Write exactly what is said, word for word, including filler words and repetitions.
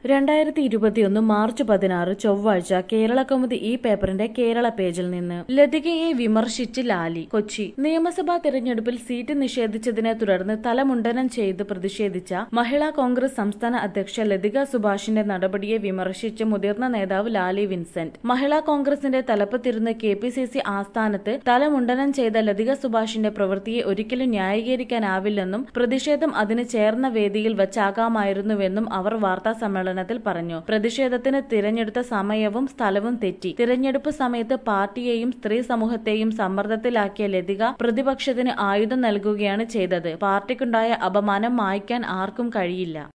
രണ്ടായിരത്തി ഇരുപത്തിയൊന്ന് മാർച്ച് പതിനാറ് ചൊവ്വാഴ്ച കേരളകൗമുദി ഈ പേപ്പറിന്റെ കേരള പേജിൽ നിന്ന് ലതികയെ വിമർശിച്ച് ലാലി. കൊച്ചി നിയമസഭാ തെരഞ്ഞെടുപ്പിൽ സീറ്റ് നിഷേധിച്ചതിനെ തുടർന്ന് തലമുണ്ടനം ചെയ്ത് പ്രതിഷേധിച്ച മഹിളാ കോൺഗ്രസ് സംസ്ഥാന അധ്യക്ഷ ലതിക സുഭാഷിന്റെ നടപടിയെ വിമർശിച്ച് മുതിർന്ന നേതാവ് ലാലി വിൻസെന്റ്. മഹിളാ കോൺഗ്രസിന്റെ തലപ്പത്തിരുന്ന് കെ പി സി സി ആസ്ഥാനത്ത് തലമുണ്ടനം ചെയ്ത ലതിക സുഭാഷിന്റെ പ്രവൃത്തിയെ ഒരിക്കലും ന്യായീകരിക്കാനാവില്ലെന്നും പ്രതിഷേധം അതിന് ചേർന്ന വേദിയിൽ വച്ചാകാമായിരുന്നുവെന്നും അവർ വാർത്താ സമ്മേളനത്തിൽ പറഞ്ഞു. പ്രതിഷേധത്തിന് തിരഞ്ഞെടുത്ത സമയവും സ്ഥലവും തെറ്റി. തിരഞ്ഞെടുപ്പ് സമയത്ത് പാർട്ടിയെയും സ്ത്രീ സമൂഹത്തെയും സമ്മർദ്ദത്തിലാക്കിയ ലതിക പ്രതിപക്ഷത്തിന് ആയുധം നൽകുകയാണ് ചെയ്തത്. പാർട്ടിക്കുണ്ടായ അപമാനം മായ്ക്കാൻ ആർക്കും കഴിയില്ല.